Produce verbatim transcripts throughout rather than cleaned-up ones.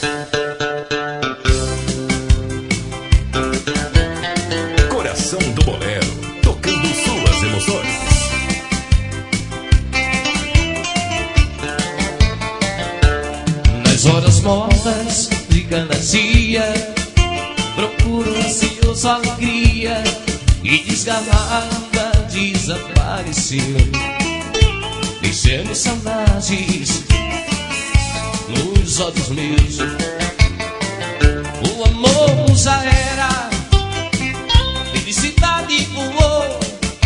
Coração do Bolero, tocando suas emoções. Nas horas mortas de cada dia, procuro ansioso alegria, e desgarrada desapareceu, deixando saudades nos olhos meus. O amor já era, felicidade voou,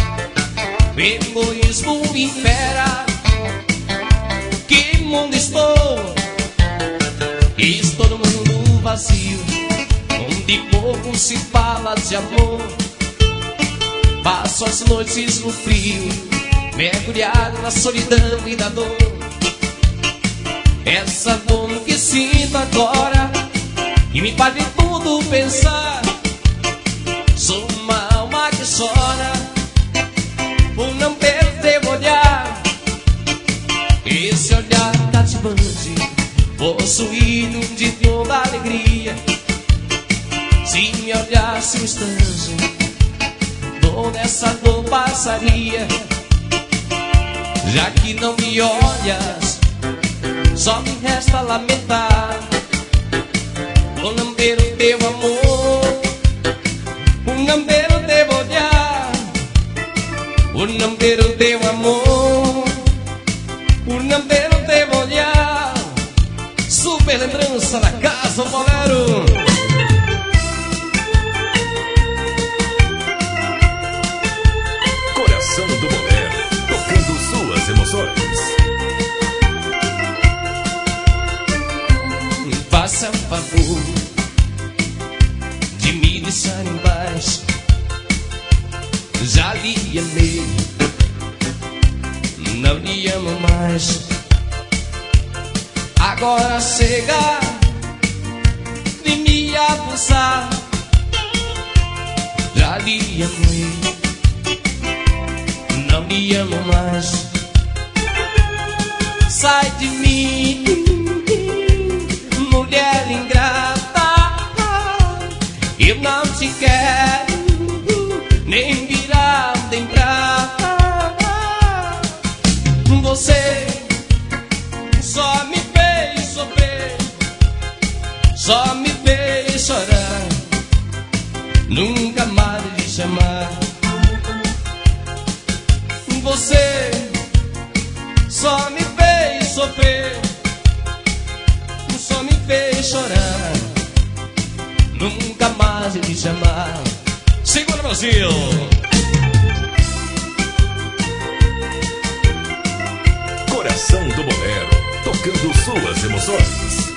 egoísmo impera. Que mundo estou? Estou no mundo vazio, onde pouco se fala de amor. Passo as noites no frio, mergulhado na solidão e na dor. Essa dor que sinto agora, e me faz de tudo pensar. Sou uma alma que chora por não perder o olhar. Esse olhar cativante, possuído de toda alegria. Se me olhasse um instante, toda essa dor passaria. Já que não me olhas, só me resta lamentar. Vou lamber o teu amor, vou lamber o teu olhar, vou lamber o teu amor, vou lamber o teu olhar. Super lembrança da Casa do Bolero. Coração do Bolero, tocando suas emoções. Faça favor de me deixar em paz. Já lhe amei, não lhe amo mais. Agora chega de me abusar. Já lhe amei, não lhe amo mais. Sai de mim, mulher ingrata. Eu não te quero, nem virar nem prata. Você só me fez sofrer, só me fez chorar, nunca mais lhe chamar. Você só me fez sofrer, só me fez chorar, nunca mais lhe chamar. Segura, Brasil! Coração do Bolero, tocando suas emoções.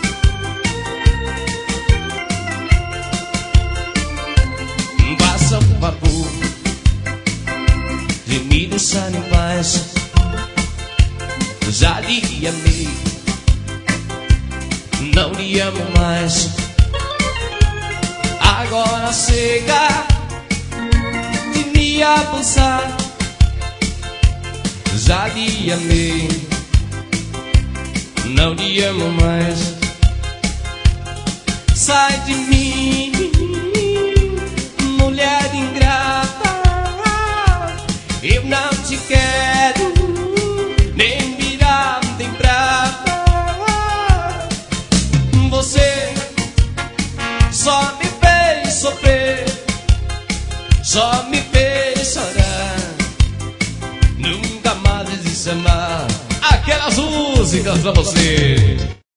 Faça o favor de me deixar em paz. Já lhe amei, não lhe amo mais. Agora chega de me abusar. Já lhe amei, não lhe amo mais. Sai de mim, mulher ingrata. Eu não te quero, nem virar nem prata. Você só me fez sofrer, só me fez chorar, nunca mais lhe chamar. Aquelas músicas pra você.